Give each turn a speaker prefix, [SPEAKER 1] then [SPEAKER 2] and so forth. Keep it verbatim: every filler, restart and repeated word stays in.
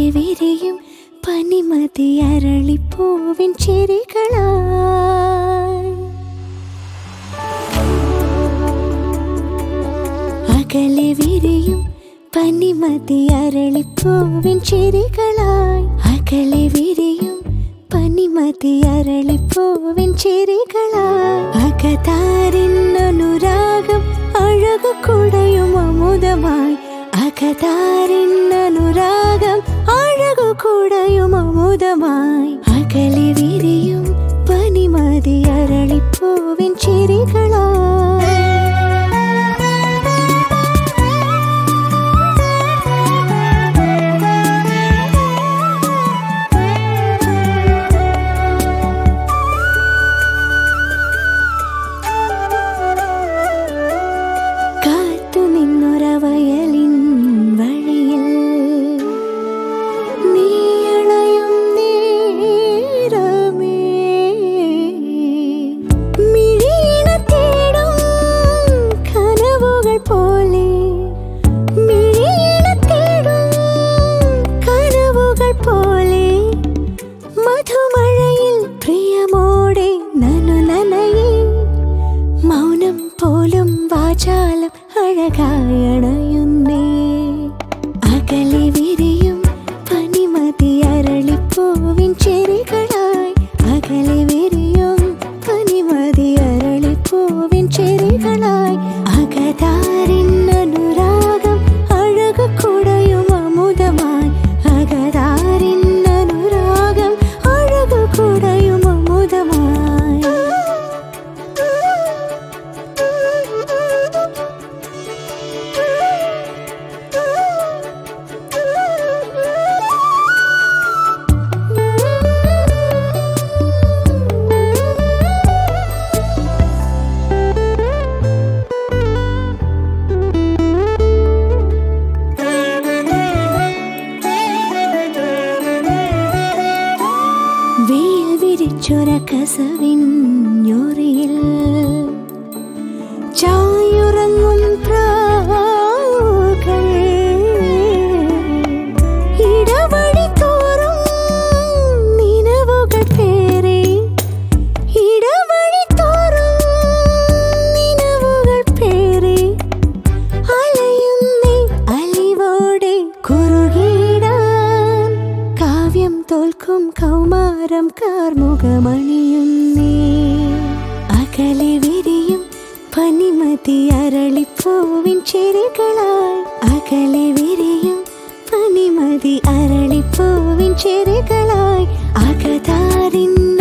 [SPEAKER 1] അകലെ വിരിയും പനിമതി അരളിപ്പൂവിൻ ചിരികളായി. അകലെ വിരിയും പനിമതി അരളിപ്പൂവിൻ ചിരികളായി. അകലെ വിരിയും പനിമതി അരളിപ്പൂവിൻ ചിരികളായി. അകതാരിന്നനുരാഗം അഴകു കുടയും അമുദമായി. അകതാരിന്നനുരാഗം അഴകു കുടയും അമുദമായി. അകലെ വിരിയും പനിമതി അരളിപ്പൂവിൻ ചിരികളായി. പോലും വാചാലം അഴകായണയുന്നേ. അകലെ വിരിയും പനിമതി അരളിപ്പൂവിൻ ചിരികളായി. അകലെ വിരിയും പനിമതി അരളിപ്പൂവിൻ ചിരികളായി. അകതാരിന്നനുരാഗം അഴകു കുടയും അമുദമായി. അകതാരിന്നനുരാഗം അഴകു കുടയും അമുദമായി. ചുരക്കസവിഞ്ഞൊറിയിൽ ചായുറങ്ങും പ്രാവുകൾ ഇടവഴി തോറും നിലവുകൾ പേരെ. ഇടവഴി തോറും നിലവുകൾ പേരെ അലയുന്നേ അലിവോടെ കുറുകിടാൻ. കാവ്യം തോൽക്കും കൗമാരം കാർമുകമണിയുന്നേ. അകലെ വിരിയും പനിമതി അരളിപ്പൂവിൻ ചിരികളായി. അകലെ വിരിയും പനിമതി അരളിപ്പൂവിൻ ചിരികളായി. അകതാരിൻ